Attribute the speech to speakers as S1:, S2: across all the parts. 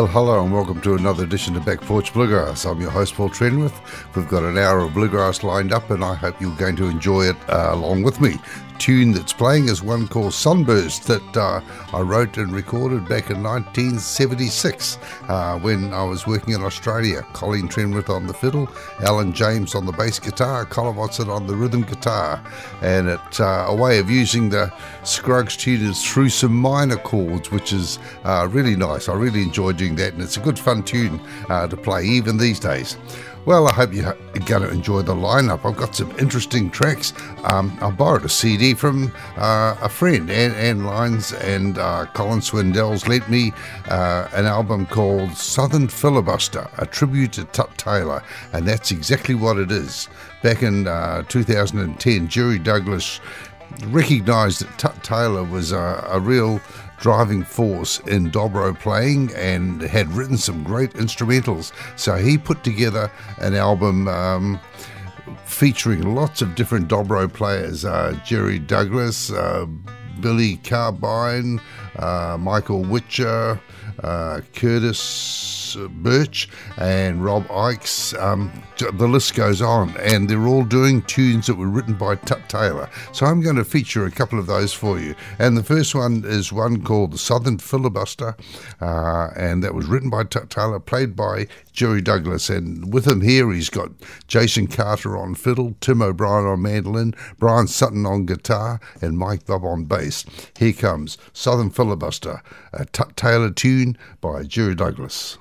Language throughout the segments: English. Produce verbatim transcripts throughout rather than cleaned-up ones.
S1: Well, hello and welcome to another edition of Back Porch Bluegrass. I'm your host, Paul Trenwith. We've got an hour of bluegrass lined up and I hope you're going to enjoy it uh, along with me. The tune that's playing is one called Sunburst that uh, I wrote and recorded back in nineteen seventy-six uh, when I was working in Australia. Colleen Trenwith on the fiddle, Alan James on the bass guitar, Colin Watson on the rhythm guitar. And it's uh, a way of using the Scruggs tuners through some minor chords, which is uh, really nice. I really enjoy doing that, and it's a good fun tune uh, to play even these days. Well, I hope you're going to enjoy the lineup. I've got some interesting tracks. Um, I borrowed a C D from uh, a friend, Anne, Anne Lyons, and uh, Colin Swindell's lent me uh, an album called Southern Filibuster, a tribute to Tut Taylor, and that's exactly what it is. Back in uh, two thousand ten, Jerry Douglas recognised that Tut Taylor was a, a real driving force in dobro playing and had written some great instrumentals. So he put together an album um, featuring lots of different dobro players. Uh, Jerry Douglas, uh, Billy Carbine, uh, Michael Witcher, uh, Curtis Birch and Rob Ikes. Um, the list goes on, and they're all doing tunes that were written by Tut Taylor. So I'm going to feature a couple of those for you. And the first one is one called The Southern Filibuster, uh, and that was written by Tut Taylor, played by Jerry Douglas. And with him here, he's got Jason Carter on fiddle, Tim O'Brien on mandolin, Brian Sutton on guitar, and Mike Bob on bass. Here comes Southern Filibuster, a Tut Taylor tune by Jerry Douglas.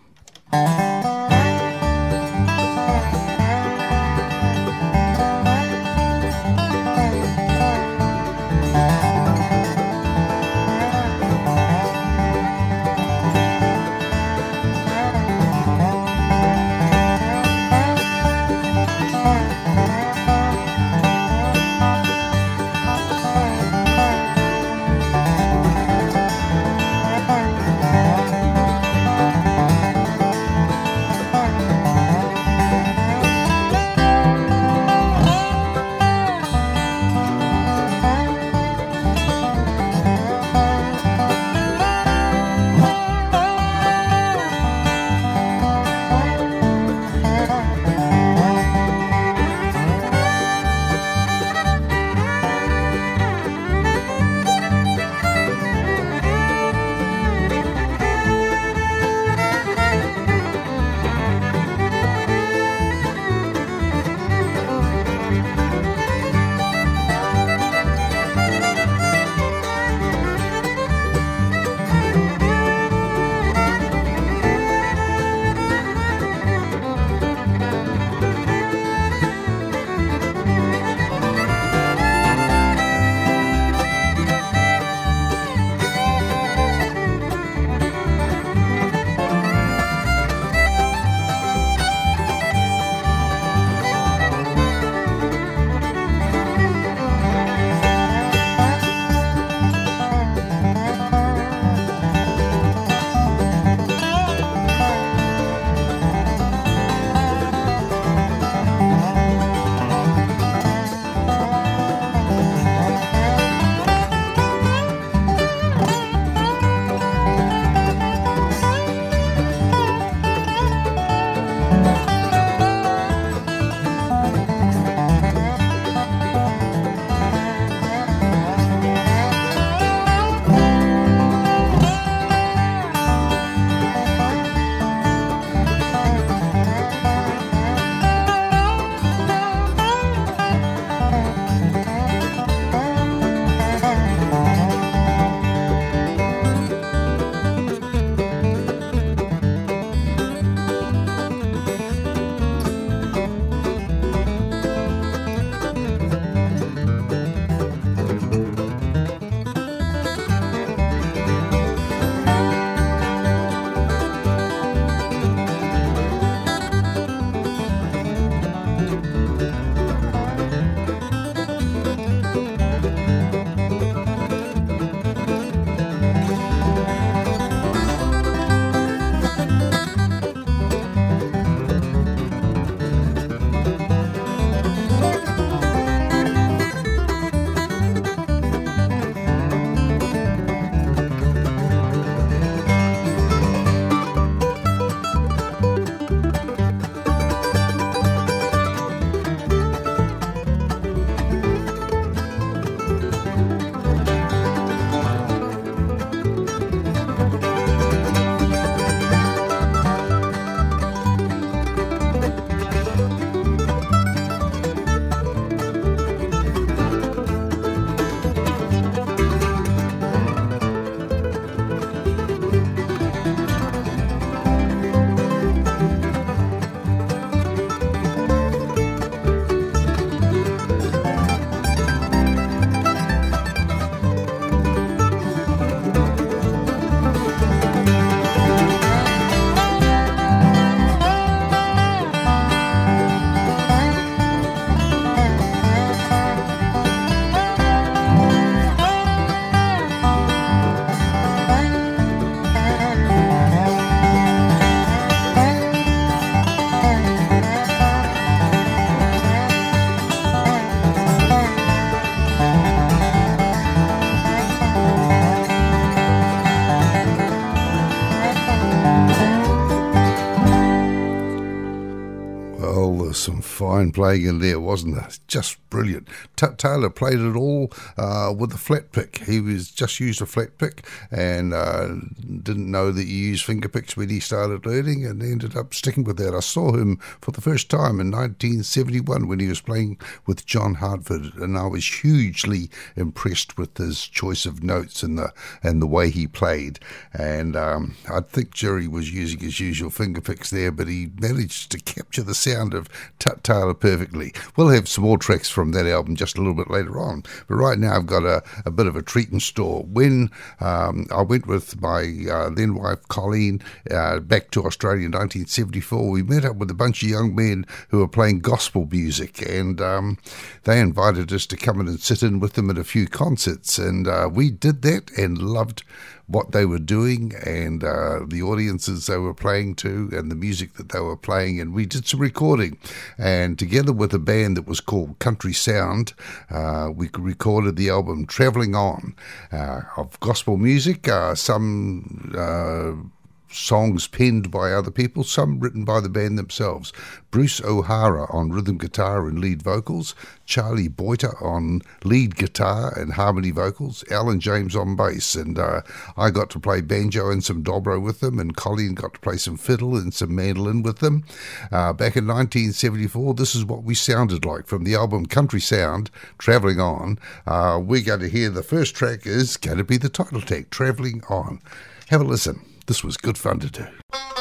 S1: fine playing in there, wasn't there? Just brilliant. Tut Taylor played it all uh, with a flat pick. He was just used a flat pick and uh, didn't know that you use finger picks when he started learning, and ended up sticking with that. I saw him for the first time in nineteen seventy-one when he was playing with John Hartford, and I was hugely impressed with his choice of notes and the and the way he played. And um, I think Jerry was using his usual finger picks there, but he managed to capture the sound of Tut Taylor perfectly. We'll have some more tracks from that album just a little bit later on, but right now I've got a, a bit of a treat in store. When um, I went with my uh, then wife Colleen uh, back to Australia in nineteen seventy-four, we met up with a bunch of young men who were playing gospel music, and um, they invited us to come in and sit in with them at a few concerts, and uh, we did that and loved what they were doing, and uh, the audiences they were playing to, and the music that they were playing. And we did some recording, and together with a band that was called Country Sound, uh, we recorded the album Travelling On, uh, of gospel music, uh, some uh, songs penned by other people, some written by the band themselves. Bruce O'Hara on rhythm guitar and lead vocals, Charlie Boyter on lead guitar and harmony vocals, Alan James on bass, and uh, I got to play banjo and some dobro with them, and Colleen got to play some fiddle and some mandolin with them. Uh, back in nineteen seventy-four, this is what we sounded like from the album Country Sound, Travelling On. Uh, we're going to hear the first track is going to be the title track, Travelling On. Have a listen. This was good fun to do.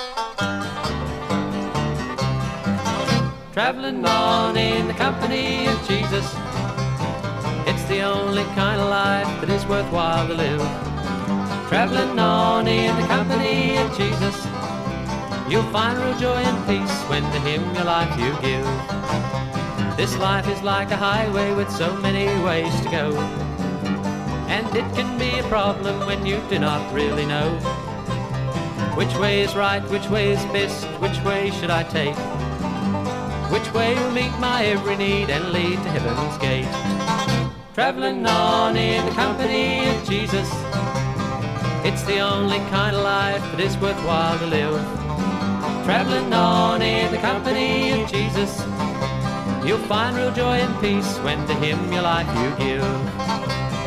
S2: Traveling on in the company of Jesus, it's the only kind of life that is worthwhile to live. Traveling on in the company of Jesus, you'll find real joy and peace when to Him your life you give. This life is like a highway with so many ways to go, and it can be a problem when you do not really know which way is right, which way is best, which way should I take, which way will meet my every need and lead to heaven's gate. Traveling on in the company of Jesus, it's the only kind of life that is worthwhile to live. Traveling on in the company of Jesus, you'll find real joy and peace when to Him your life you give.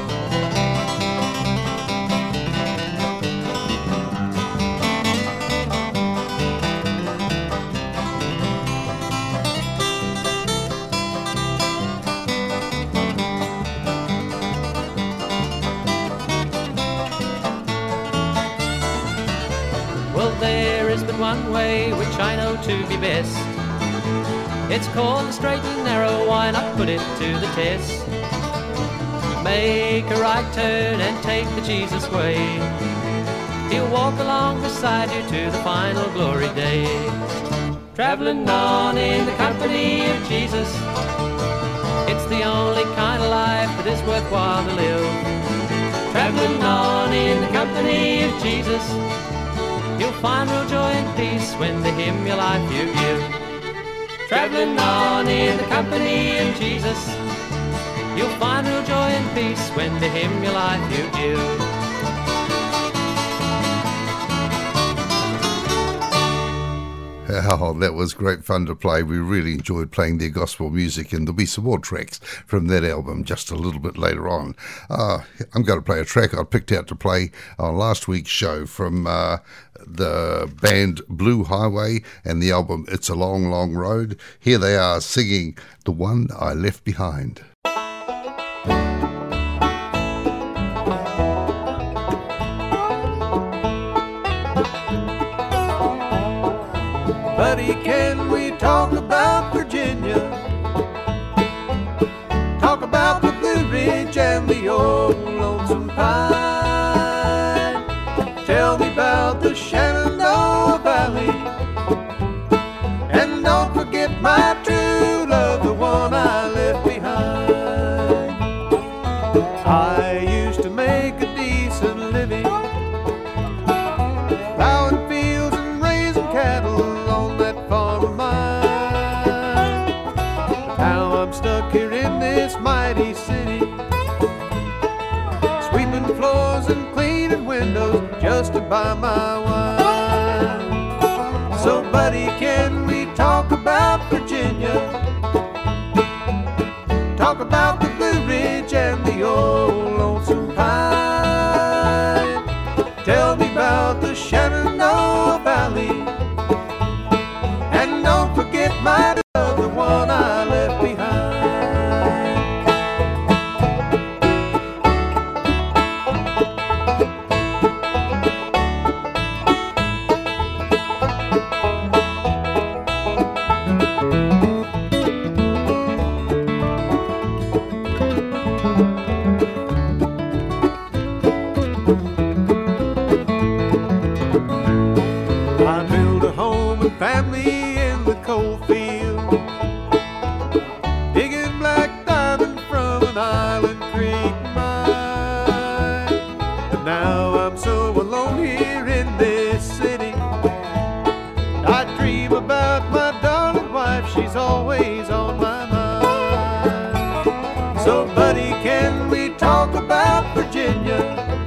S2: One way which I know to be best, it's called the straight and narrow, why not put it to the test? Make a right turn and take the Jesus way, He'll walk along beside you to the final glory day. Traveling on in the company of Jesus, it's the only kind of life that is worthwhile to live. Traveling on in the company of Jesus, you'll find real joy and peace when to Him your life you give. Traveling on in the company of Jesus, you'll find real joy and peace when to Him your life you give.
S1: Oh, that was great fun to play. We really enjoyed playing their gospel music, and there'll be some more tracks from that album just a little bit later on. Uh, I'm going to play a track I picked out to play on last week's show from uh, the band Blue Highway and the album It's a Long, Long Road. Here they are singing The One I Left Behind.
S3: Buddy, can we talk about Virginia? Talk about the Blue Ridge and the old Lonesome Pine. Tell me about the Shenandoah Valley, and don't forget my true love, the one I left behind. I used to make a decent living plowing fields and raising cattle on that farm of mine. But now I'm stuck here in this mighty city, sweeping floors and cleaning windows just to buy my wine. So buddy, can we talk about Virginia? on Island Creek mine. And now I'm so alone here in this city. I dream about my darling wife, she's always on my mind. So buddy, can we talk about Virginia?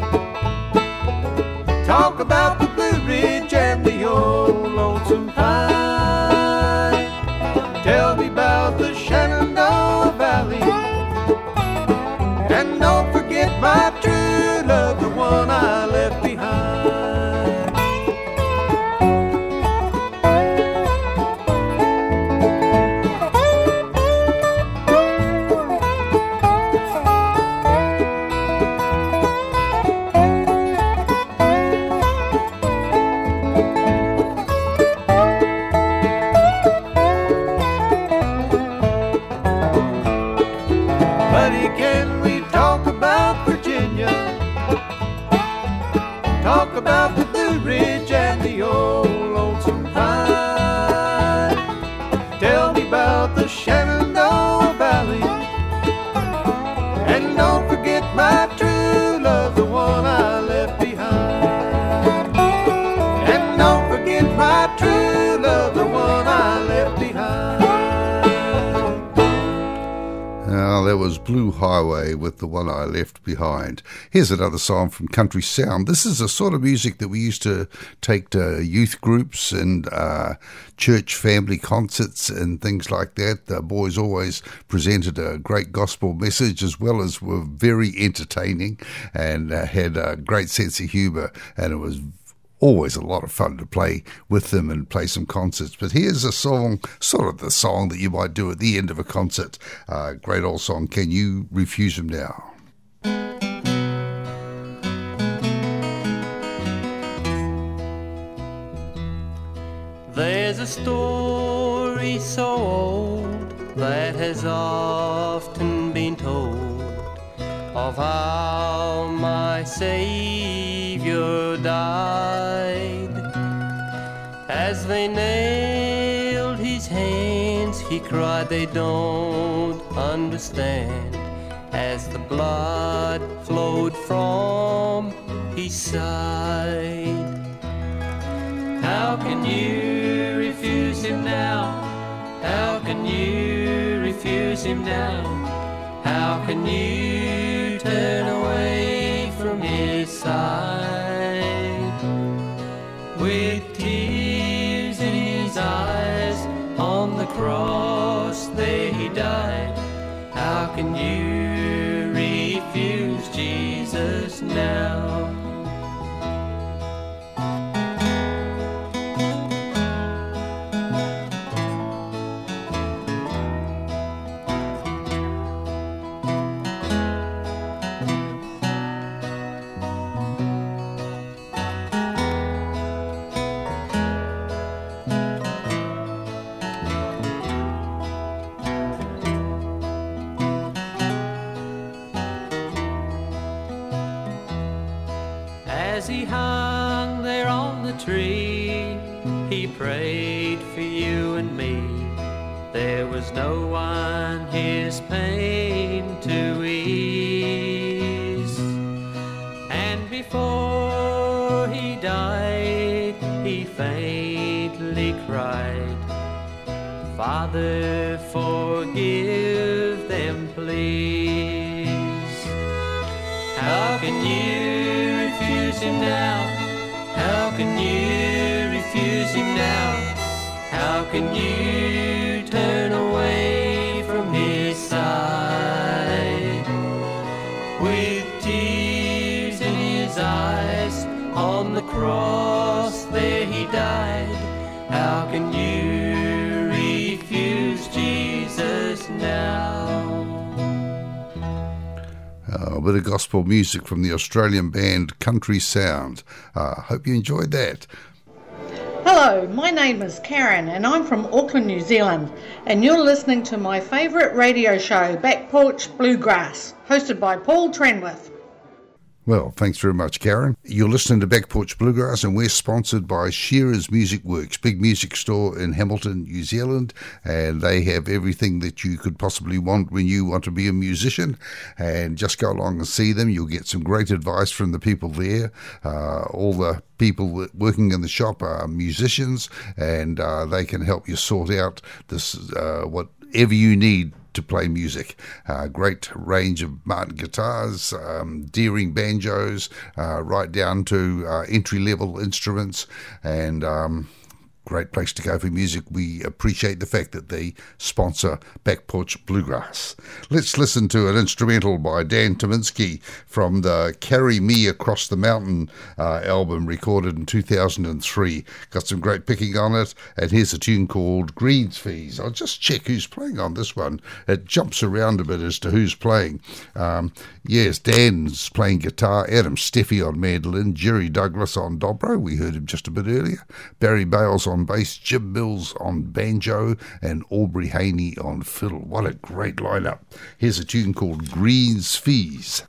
S3: Talk about the Blue Ridge and the old Lonesome Pine. Tell me about the Shenandoah Valley. And don't forget my true love, the one I left behind. Buddy, can we talk about Virginia? Talk about the Blue Ridge and the old Lonesome Pine. Tell me about the Shenandoah Valley. And don't forget my true love, the one I left behind. And don't forget my true love, the one I left behind.
S1: Now, that was Blue Highway with The One I Left Behind. Here's another song from Country Sound. This is the sort of music that we used to take to youth groups and uh, church family concerts and things like that. The boys always presented a great gospel message, as well as were very entertaining and uh, had a great sense of humour, and it was always a lot of fun to play with them and play some concerts. But here's a song, sort of the song that you might do at the end of a concert. Uh, great old song, Can You Refuse Him Now?
S2: There's a story so old that has often been told of how my Savior died. As they nailed his hands, he cried, they don't understand. As the blood flowed from his side. How can you refuse him now? How can you refuse him now? How can you turn away from his side? With tears in his eyes, on the cross there he died. How can you refuse Jesus now? As he hung there on the tree, he prayed for you and me. There was no one his pain to ease. And before he died, he faintly cried, Father, forgive them, please. How can you refuse him now? How can you refuse him now? How can you turn away from his side? With tears in his eyes, on the cross there he died. How can you refuse Jesus now?
S1: Uh, a bit of gospel music from the Australian band Country Sound. I uh, hope you enjoyed that.
S4: Hello, my name is Karen and I'm from Auckland, New Zealand, and you're listening to my favourite radio show, Back Porch Bluegrass, hosted by Paul Trenwith.
S1: Well, thanks very much, Karen. You're listening to Back Porch Bluegrass, and we're sponsored by Shearer's Music Works, big music store in Hamilton, New Zealand, and they have everything that you could possibly want when you want to be a musician. And just go along and see them. You'll get some great advice from the people there. Uh, all the people working in the shop are musicians, and uh, they can help you sort out this uh, whatever you need to play music. Uh, great range of Martin guitars, um, Deering banjos, uh, right down to uh, entry-level instruments, and um, great place to go for music. We appreciate the fact that they sponsor Back Porch Bluegrass. Let's listen to an instrumental by Dan Tyminski from the Carry Me Across the Mountain uh, album recorded in two thousand three. Got some great picking on it, and here's a tune called Greens Fees. I'll just check who's playing on this one. It jumps around a bit as to who's playing. Um, yes, Dan's playing guitar, Adam Steffi on mandolin, Jerry Douglas on dobro, we heard him just a bit earlier, Barry Bales on bass, Jim Mills on banjo, and Aubrey Haney on fiddle. What a great lineup. Here's a tune called Greens Fees.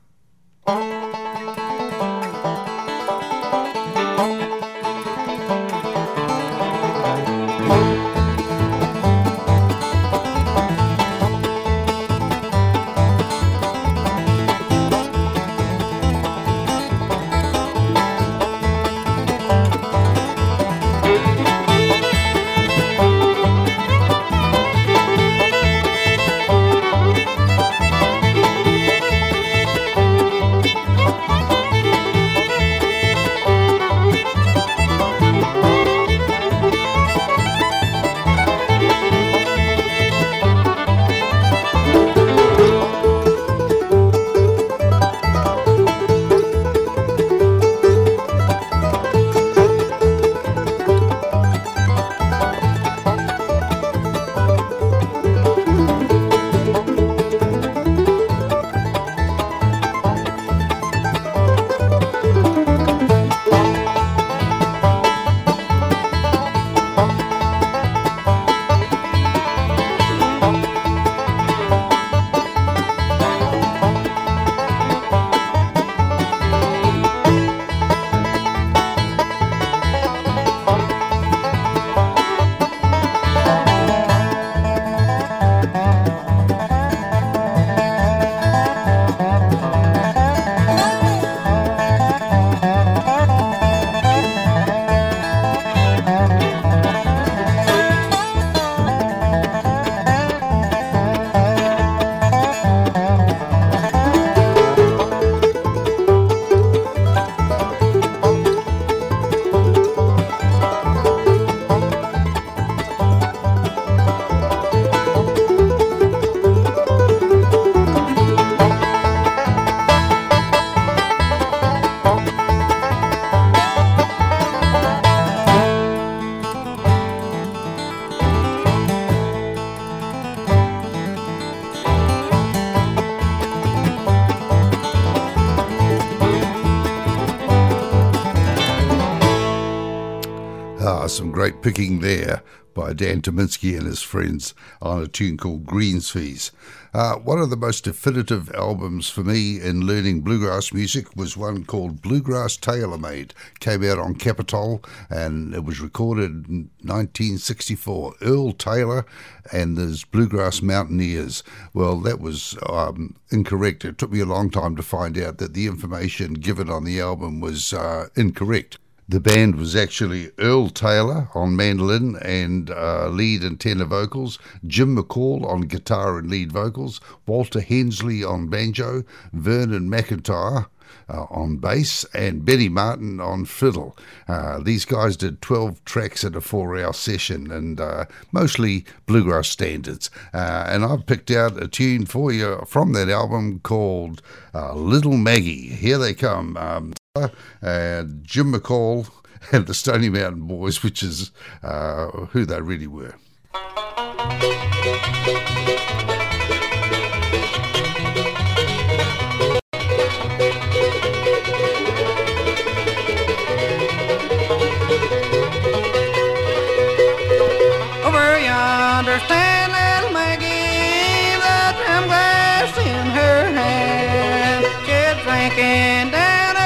S1: Some great picking there by Dan Tyminski and his friends on a tune called Greens Fees. Uh, one of the most definitive albums for me in learning bluegrass music was one called Bluegrass Tailor-Made. Came out on Capitol, and it was recorded in nineteen sixty-four. Earl Taylor and his Bluegrass Mountaineers. Well, that was um, incorrect. It took me a long time to find out that the information given on the album was uh, incorrect. The band was actually Earl Taylor on mandolin and uh, lead and tenor vocals, Jim McCall on guitar and lead vocals, Walter Hensley on banjo, Vernon McIntyre uh, on bass, and Benny Martin on fiddle. Uh, these guys did twelve tracks in a four-hour session, and uh, mostly bluegrass standards. Uh, and I've picked out a tune for you from that album called uh, Little Maggie. Here they come. Um, Uh, Jim McCall and the Stony Mountain Boys, which is uh, who they really were.
S5: Over yonder stand little Maggie, the trim glass in her hand. She's drinking down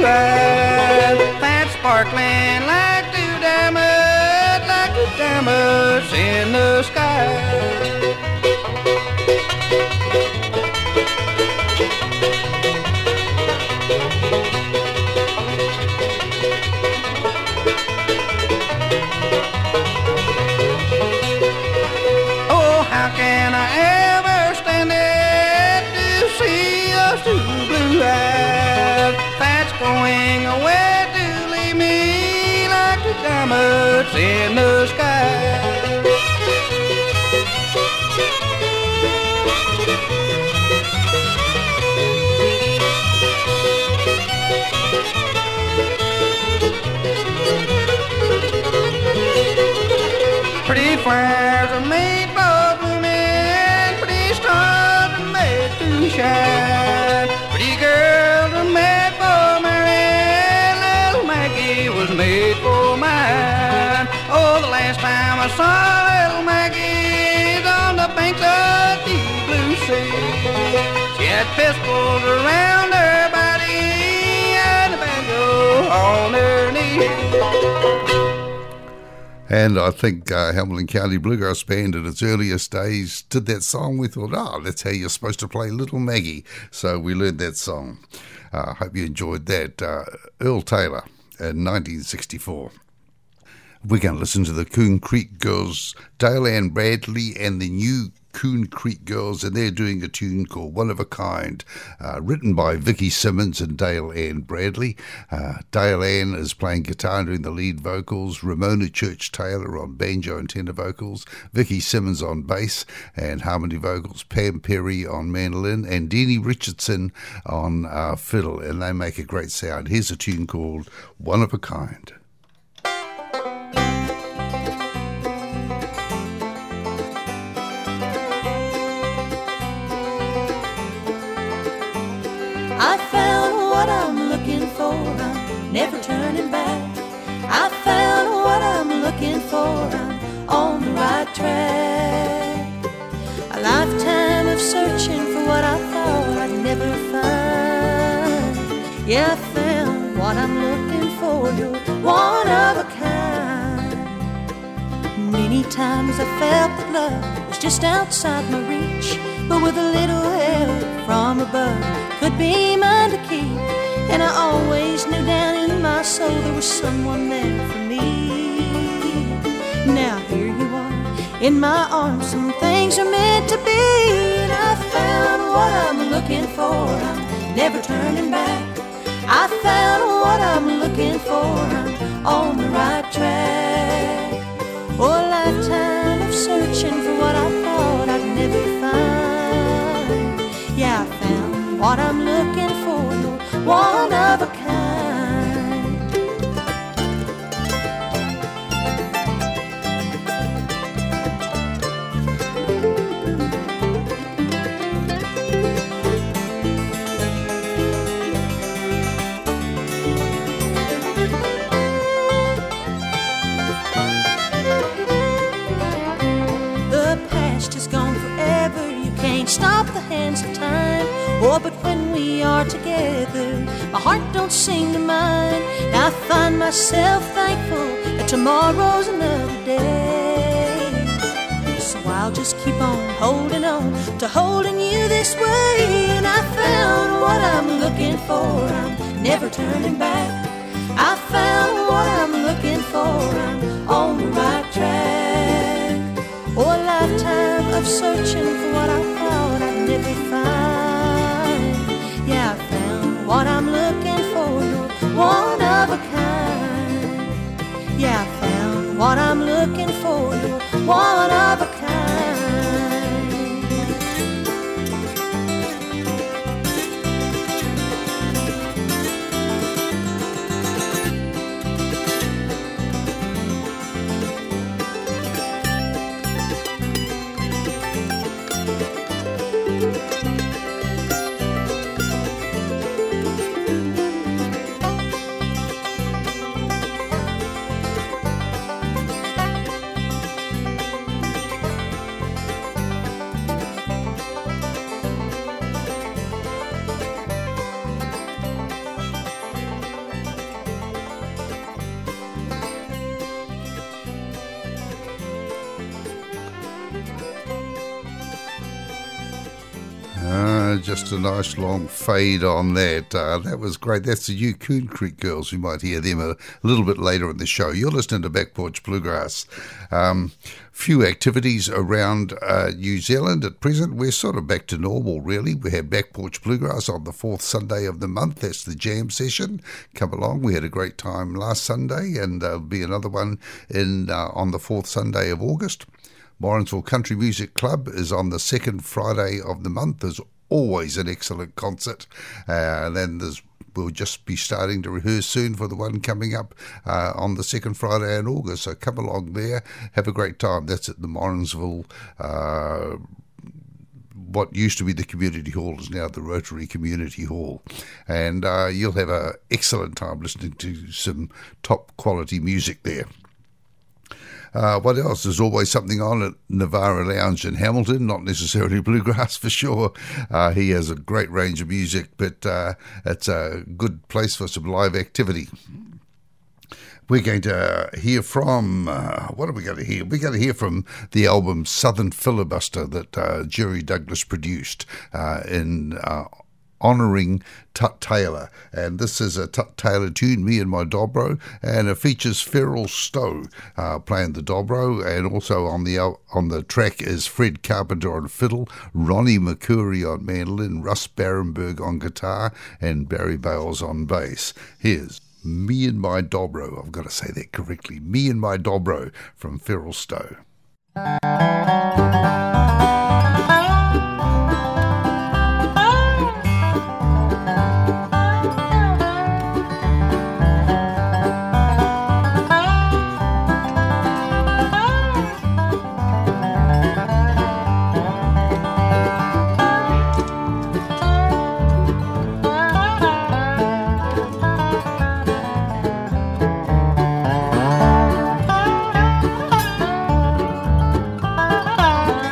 S5: blue eyes, that's sparkling like two diamonds, like two diamonds in the sky. Oh, how can I ever stand it to see those two blue eyes that's going away to leave me like two diamonds in the sky. Pretty flowers are made for blooming, pretty stars are made to shine. Pretty girls are made for marrying, little Maggie was made for mine. Oh, the last time I saw little Maggie on the banks of the blue sea, she had pistols around her body and a banjo on her knee.
S1: And I think uh, Hamilton County Bluegrass Band in its earliest days did that song. We thought, oh, that's how you're supposed to play Little Maggie. So we learned that song. I uh, hope you enjoyed that. Uh, Earl Taylor in nineteen sixty-four. We're going to listen to the Coon Creek Girls, Dale Ann Bradley and the new Coon Creek Girls, and they're doing a tune called One of a Kind, uh, written by Vicky Simmons and Dale Ann Bradley. Uh, Dale Ann is playing guitar and doing the lead vocals, Ramona Church Taylor on banjo and tenor vocals, Vicky Simmons on bass and harmony vocals, Pam Perry on mandolin, and Deanie Richardson on uh, fiddle, and they make a great sound. Here's a tune called One of a Kind.
S6: I found what I'm looking for, I'm never turning back. I found what I'm looking for, I'm on the right track. A lifetime of searching for what I thought I'd never find. Yeah, I found what I'm looking for, you're one of a kind. Many times I felt that love was just outside my reach, but with a little help from above, could be mine to keep. And I always knew down in my soul there was someone there for me. Now here you are in my arms, some things are meant to be. And I found what I'm looking for, I'm never turning back. I found what I'm looking for, I'm on the right track. Oh, a lifetime of searching for what I thought I'd never find. Yeah, I found what I'm looking for, you're one of a kind. The past is gone forever, you can't stop the hands of time. Oh, but when we are together, my heart don't seem to mind. Now I find myself thankful that tomorrow's another day. So I'll just keep on holding on to holding you this way. And I found what I'm looking for, I'm never turning back. I found what I'm looking for, I'm on the right track. Oh, a lifetime of searching for what I thought I'd never find. Yeah, I found what I'm looking for, you're one of a kind. Yeah, I found what I'm looking for, you're one of a kind.
S1: Uh, just a nice long fade on that. Uh, that was great. That's the Yukon Creek Girls. We might hear them a little bit later in the show. You're listening to Back Porch Bluegrass. Um, few activities around uh, New Zealand at present. We're sort of back to normal, really. We have Back Porch Bluegrass on the fourth Sunday of the month. That's the jam session. Come along. We had a great time last Sunday, and there'll be another one in uh, on the fourth Sunday of August. Morrinsville Country Music Club is on the second Friday of the month. There's always an excellent concert. Uh, then there's We'll just be starting to rehearse soon for the one coming up uh, on the second Friday in August. So come along there, have a great time. That's at the Morrinsville, uh, what used to be the community hall is now the Rotary Community Hall. And uh, you'll have an excellent time listening to some top quality music there. Uh, what else? There's always something on at Navara Lounge in Hamilton, not necessarily bluegrass for sure. Uh, he has a great range of music, but uh, it's a good place for some live activity. We're going to hear from, uh, what are we going to hear? We're going to hear from the album Southern Filibuster that uh, Jerry Douglas produced uh, in uh, honouring Tut Taylor, and this is a Tut Taylor tune, Me and My Dobro, and it features Ferrell Stowe uh, playing the dobro, and also on the on the track is Fred Carpenter on fiddle, Ronnie McCurry on mandolin, Russ Barenberg on guitar, and Barry Bales on bass. Here's Me and My Dobro. I've got to say that correctly. Me and My Dobro from Ferrell Stowe.
S5: Bye.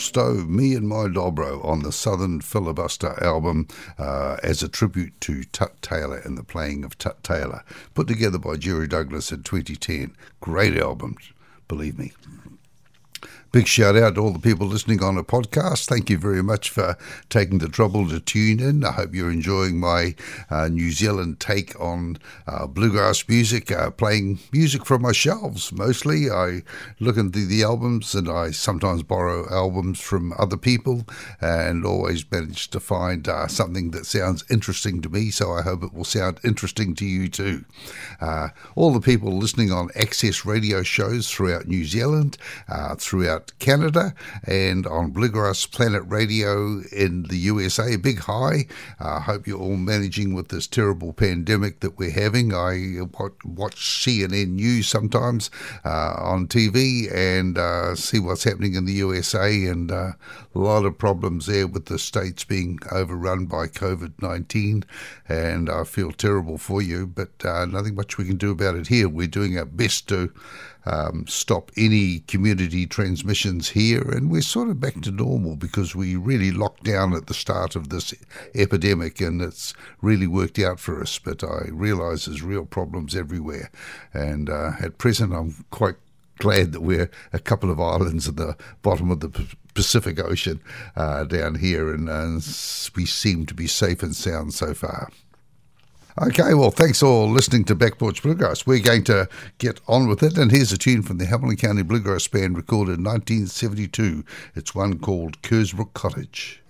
S1: Stowe, Me and My Dobro on the Southern Filibuster album uh, as a tribute to Tut Taylor and the playing of Tut Taylor, put together by Jerry Douglas in twenty ten. Great album, believe me. Big shout out to all the people listening on the podcast. Thank you very much for taking the trouble to tune in. I hope you're enjoying my uh, New Zealand take on uh, bluegrass music, uh, playing music from my shelves mostly. I look into the albums and I sometimes borrow albums from other people and always manage to find uh, something that sounds interesting to me, so I hope it will sound interesting to you too. Uh, all the people listening on Access radio shows throughout New Zealand, uh, throughout Canada, and on Bluegrass Planet Radio in the U S A. Big hi. I uh, hope you're all managing with this terrible pandemic that we're having. I watch C N N News sometimes uh, on T V and uh, see what's happening in the U S A, and uh, a lot of problems there with the states being overrun by COVID nineteen, and I feel terrible for you, but uh, nothing much we can do about it here. We're doing our best to Um, stop any community transmissions here, and we're sort of back to normal because we really locked down at the start of this epidemic, and it's really worked out for us, but I realise there's real problems everywhere, and uh, at present I'm quite glad that we're a couple of islands at the bottom of the Pacific Ocean uh, down here, and uh, we seem to be safe and sound so far. Okay, well, thanks for listening to Back Porch Bluegrass. We're going to get on with it, and here's a tune from the Hamilton County Bluegrass Band recorded in nineteen seventy-two. It's one called Kersbrook Cottage.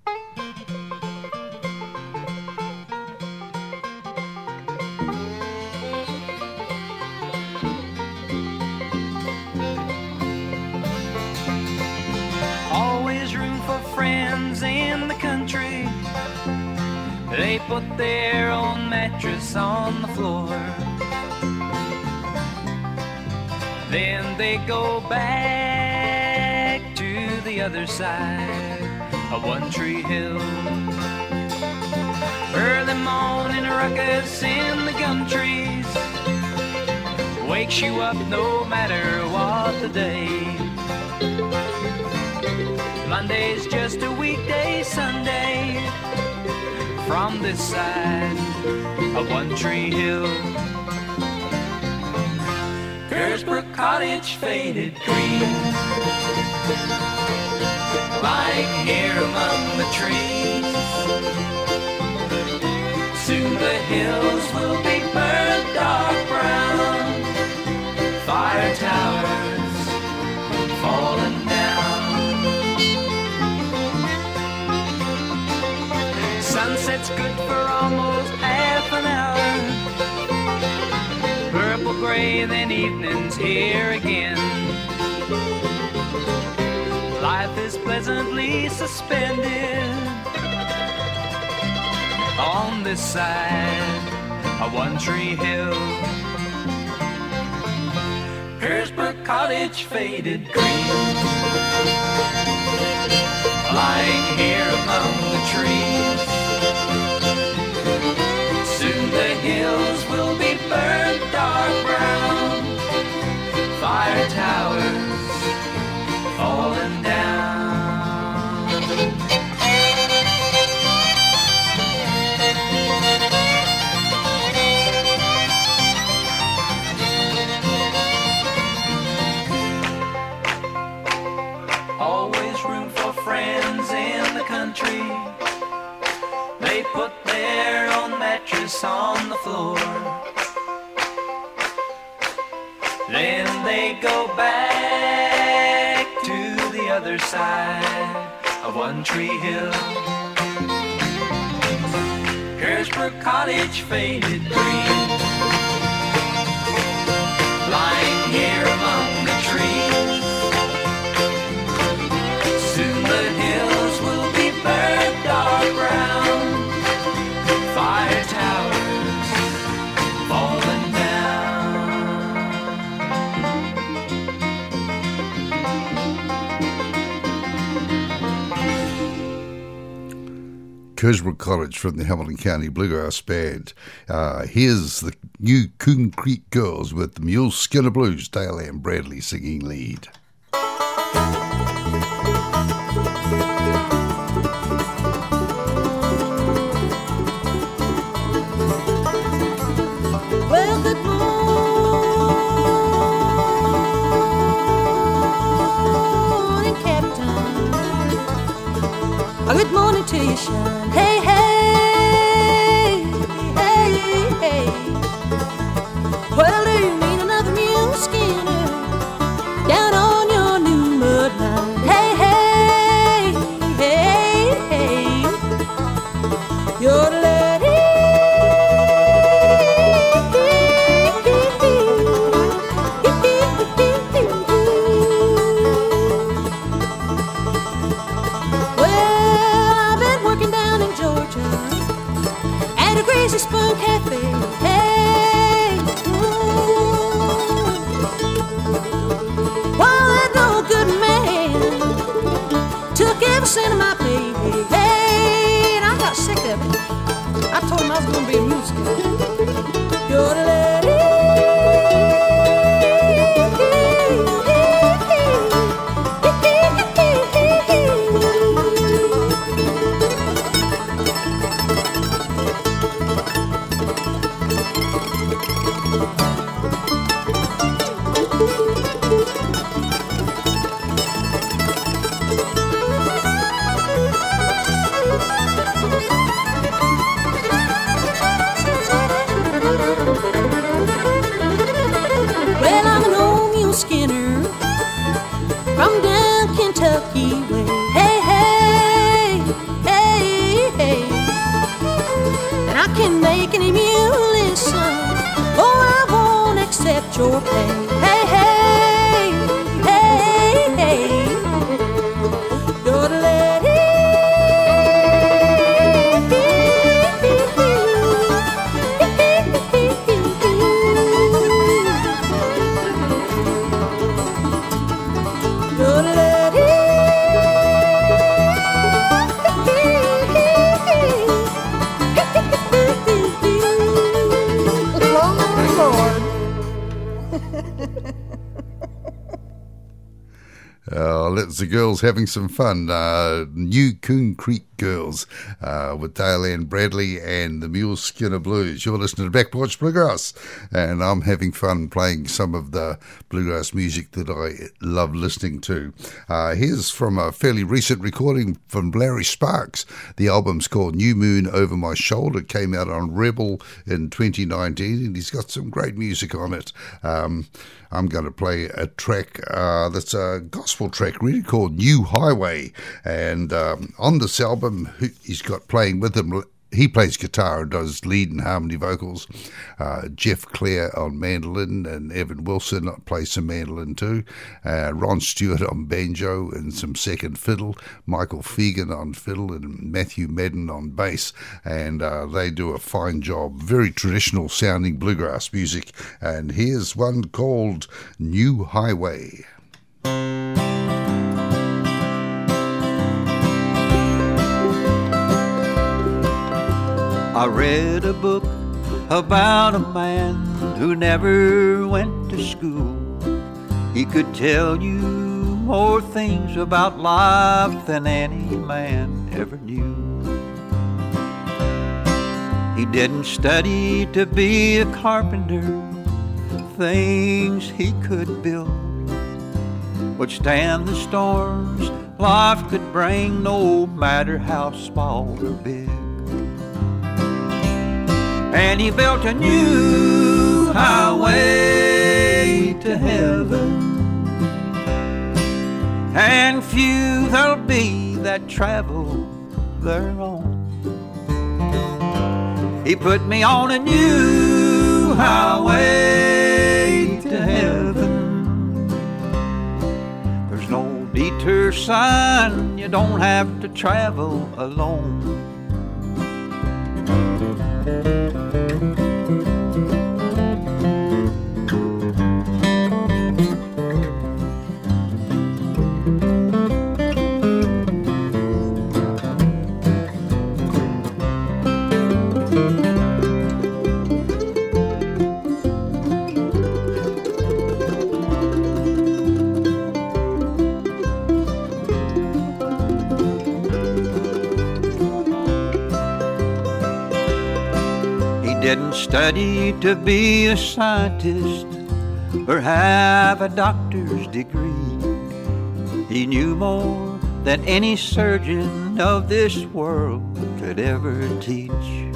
S5: Always room for friends in the country. They put their own mattress on the floor. Then they go back to the other side of One Tree Hill. Early morning ruckus in the gum trees wakes you up no matter what the day. Monday's just a weekday, Sunday from this side of One Tree Hill. Kersbrook Cottage faded green, lying here among the trees. Soon the hills will be burnt dark brown, fire towers falling down. Sunset's good for almost half an hour, purple gray, then evening's here again. Life is pleasantly suspended on this side of One Tree Hill. Kersbrook Cottage faded green, lying here among the trees. Soon the hills will be burnt dark brown, fire towers falling down. Always room for friends in the country. They put their own mattress on the floor. Then they go back to the other side of One Tree Hill. Kersbrook Cottage faded green, lying here among the trees. Soon the hills will be burnt dark brown, fire towers falling down.
S1: Kersbrook Cottage from the Hamilton County Bluegrass Band. Uh, here's the new Coon Creek Girls with the Mule Skinner Blues, Dale Ann Bradley singing lead.
S6: Thank you. A good morning to you, shine. Hey, hey, hey, hey. Well, do you need another mule skinner down on your new mud line? Hey, hey, hey, hey. You're the lady. Crazy Spoon Cafe, hey, ooh. Well, that no good man took every cent of my pay, hey, and I got sick of it. I told him I was gonna be a mule skinner. You're the lady. Skinner from down Kentucky way. Hey, hey, hey, hey. And I can make any mule listen, or I won't accept your pay. Hey, hey, hey, hey. You're the lady.
S1: Uh, that's the girls having some fun. Uh, New Coon Creek Girls uh, with Dale Ann Bradley and the Mule Skinner Blues. You're listening to Back Porch Bluegrass, and I'm having fun playing some of the bluegrass music that I love listening to. Uh, here's from a fairly recent recording from Larry Sparks. The album's called New Moon Over My Shoulder. It came out on Rebel in twenty nineteen, and he's got some great music on it. Um, I'm going to play a track uh, that's a gospel track really called New Highway, and um, on this album he's got playing with him, he plays guitar and does lead and harmony vocals, uh, Jeff Clare on mandolin, and Evan Wilson plays some mandolin too, uh, Ron Stewart on banjo and some second fiddle, Michael Fegan on fiddle, and Matthew Madden on bass, and uh, they do a fine job. Very traditional sounding bluegrass music, and here's one called New Highway.
S7: I read a book about a man who never went to school. He could tell you more things about life than any man ever knew. He didn't study to be a carpenter. Things he could build would stand the storms life could bring, no matter how small or big. And he built a new highway to heaven, and few there'll be that travel thereon. He put me on a new highway to heaven. There's no detour sign, you don't have to travel alone. Didn't study to be a scientist or have a doctor's degree. He knew more than any surgeon of this world could ever teach.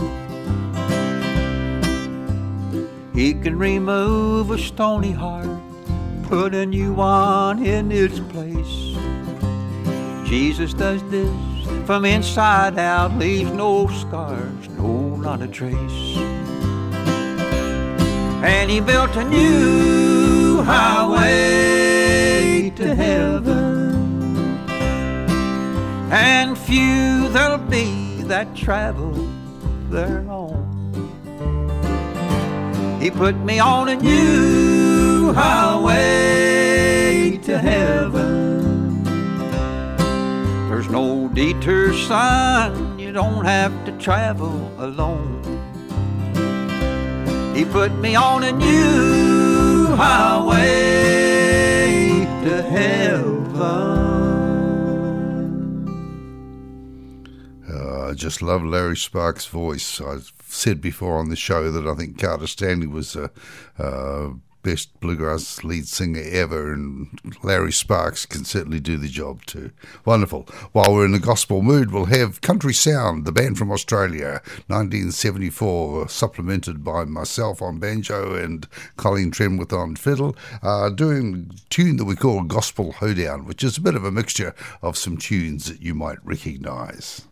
S7: He can remove a stony heart, put a new one in its place. Jesus does this from inside out, leaves no scars, no, not a trace. And he built a new highway to heaven, and few there'll be that travel thereon. He put me on a new highway to heaven. There's no detour sign, you don't have to travel alone. He put me on a new highway to heaven.
S1: Uh, I just love Larry Sparks' voice. I've said before on the show that I think Carter Stanley was the uh, best bluegrass lead singer ever, and Larry Sparks can certainly do the job too. Wonderful. While we're in the gospel mood, we'll have Country Sound, the band from Australia, nineteen seventy-four, supplemented by myself on banjo and Colleen Trenwith on fiddle, uh, doing a tune that we call Gospel Hoedown, which is a bit of a mixture of some tunes that you might recognise.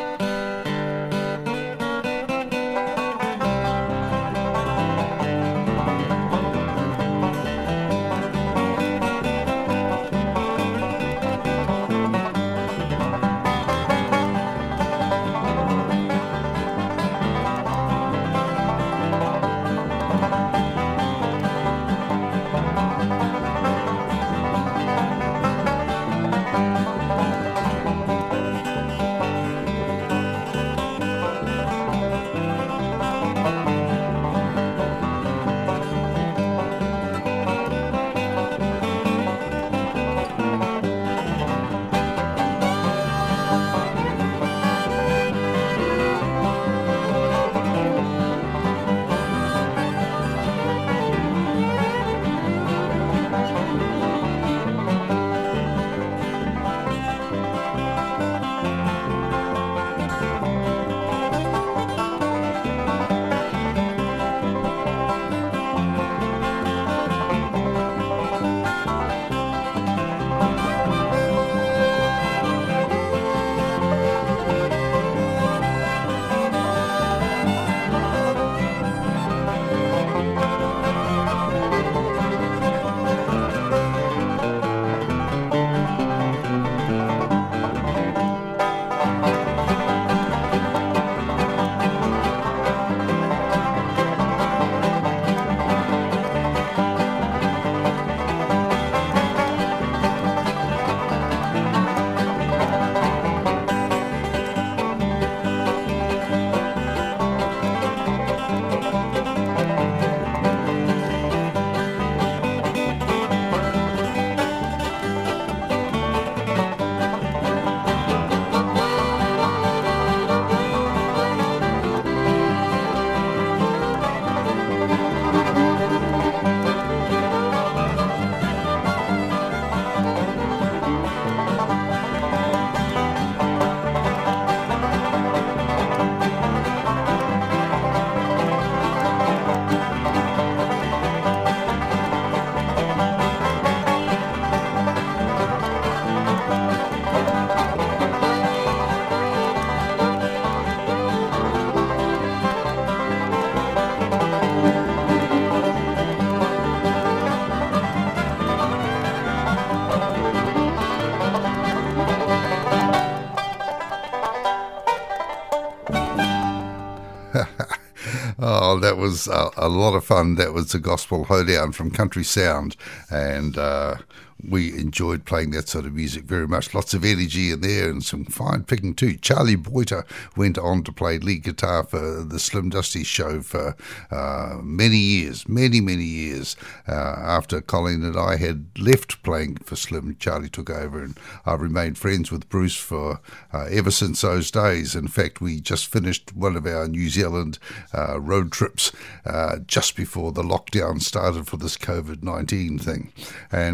S1: Oh, that was a, a lot of fun. That was the Gospel Hoedown from Country Sound, and uh, we enjoyed playing that sort of music very much. Lots of energy in there and some fine picking too. Charlie Boyter went on to play lead guitar for the Slim Dusty Show for uh, many years, many, many years. Uh, after Colleen and I had left playing for Slim, Charlie took over, and I've remained friends with Bruce for uh, ever since those days. In fact, we just finished one of our New Zealand uh, road trips uh, just before the lockdown started for this COVID nineteen thing. And uh, Bruce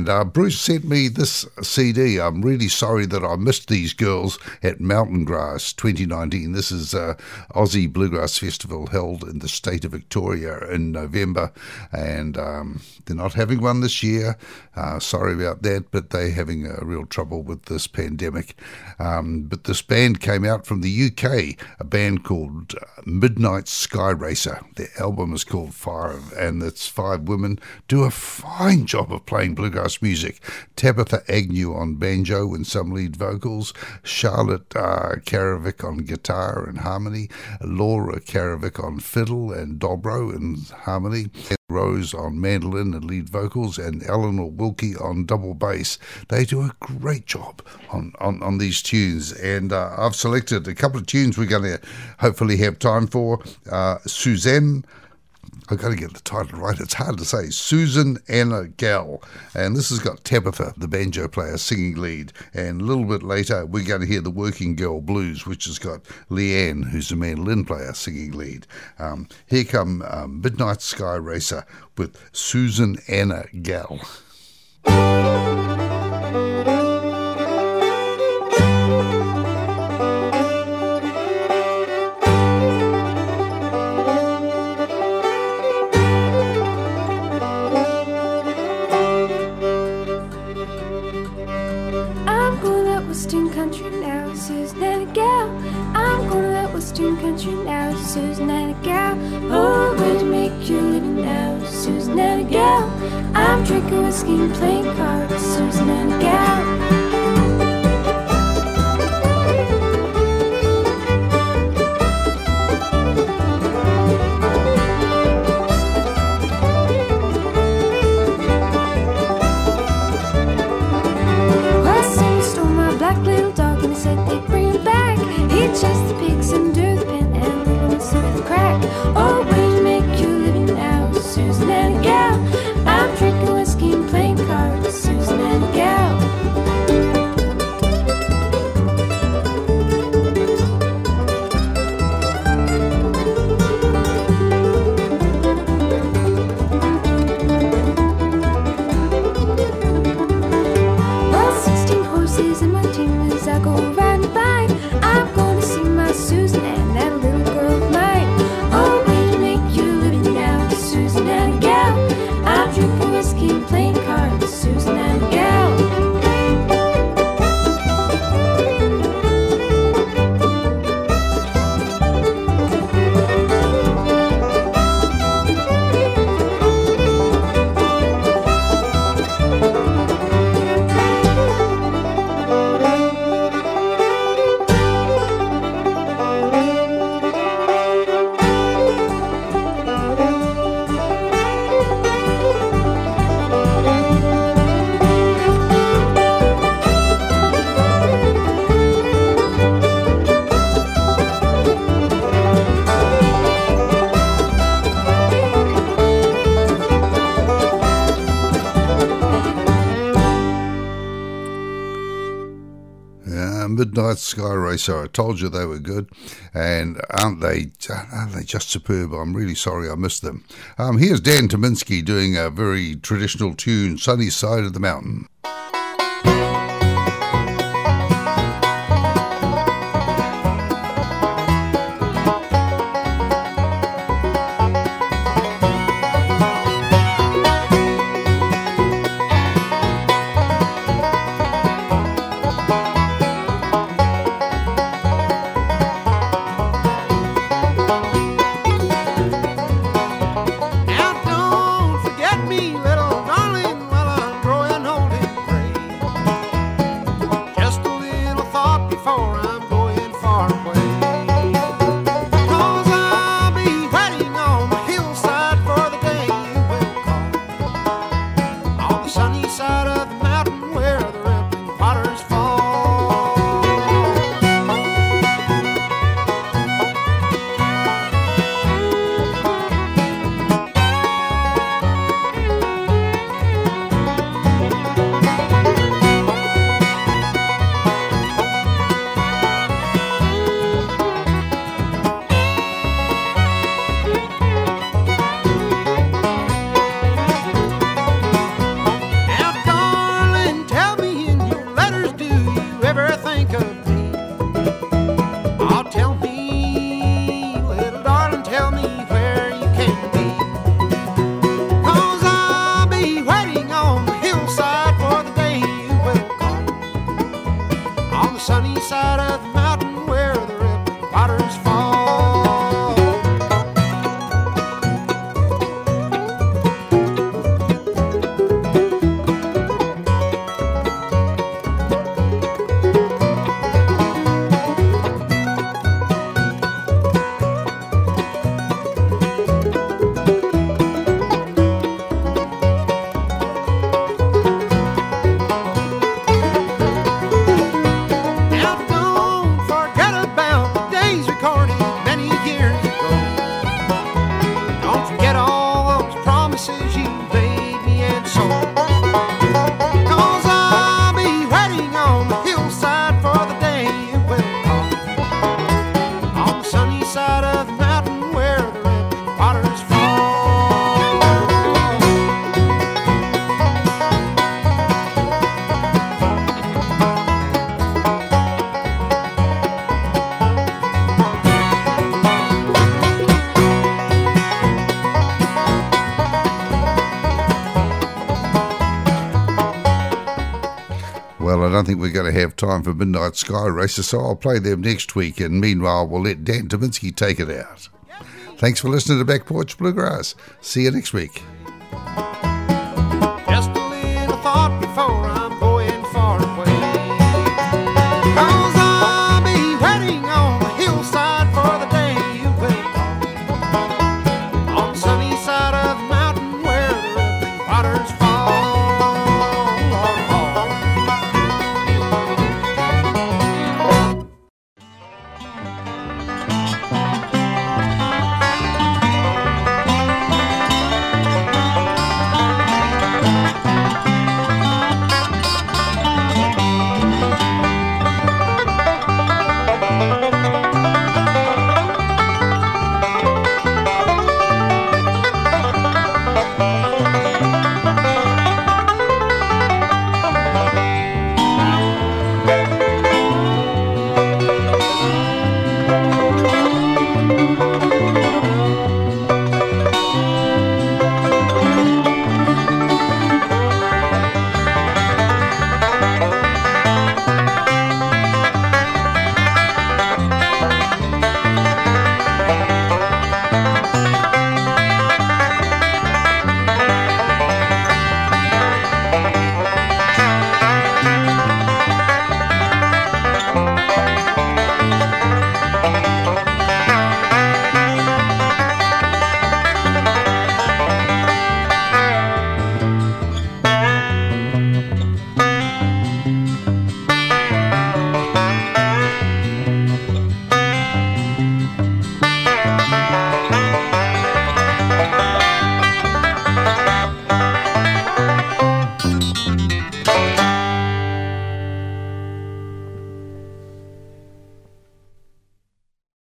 S1: Bruce sent me this C D. I'm really sorry that I missed these girls at Mountain Grass twenty nineteen. This is uh, Aussie Bluegrass Festival held in the state of Victoria in November, and um, they're not having one this year. Uh, sorry about that, but they're having a real trouble with this pandemic. Um, but this band came out from the U K, a band called Midnight Sky Racer. Their album is called Fire, and it's five women do a fine job of playing bluegrass music. Tabitha Agnew on banjo and some lead vocals, Charlotte uh, Karavik on guitar and harmony, Laura Karavik on fiddle and dobro and harmony, Rose on mandolin and lead vocals, and Eleanor Wilkie on double bass. They do a great job on, on, on these tunes, and uh, I've selected a couple of tunes we're going to hopefully have time for. Uh, Suzanne, I've got to get the title right, it's hard to say, Susan Anna Gall, and this has got Tabitha, the banjo player, singing lead, and a little bit later we're going to hear the Working Girl Blues, which has got Leanne, who's a mandolin player, singing lead. Um, here come um, Midnight Sky Racer with Susan Anna Gall.
S8: Country now, Susan and a gal. I'm gonna let Western country now, Susan and a gal. Oh, where to make your living now, Susan and a gal. I'm drinking whiskey and playing cards, Susan and a gal. Chase the pigs under the pen and the ones through the crack. Oh, where to make your living now, Susan and a gal. I'm drinking whiskey and playing cards, Susan and a gal. Well, sixteen horses in my team as I go riding by. I'm gonna see my Susan and that little girl of mine. Oh, where to make you living now, Susan and a gal. I'm drinking whiskey and playing cards, Susan and a gal.
S1: Midnight Sky Racer. I told you they were good, and aren't they aren't they just superb? I'm really sorry I missed them. Um, here's Dan Tominski doing a very traditional tune, Sunny Side of the Mountain.
S3: Now don't forget me, little darling, while I'm growing old and gray.
S1: think we're going to have time for Midnight Sky Racer, so I'll play them next week, and meanwhile we'll let Dan Tominski take it out. Thanks for listening to Back Porch Bluegrass. See you next week.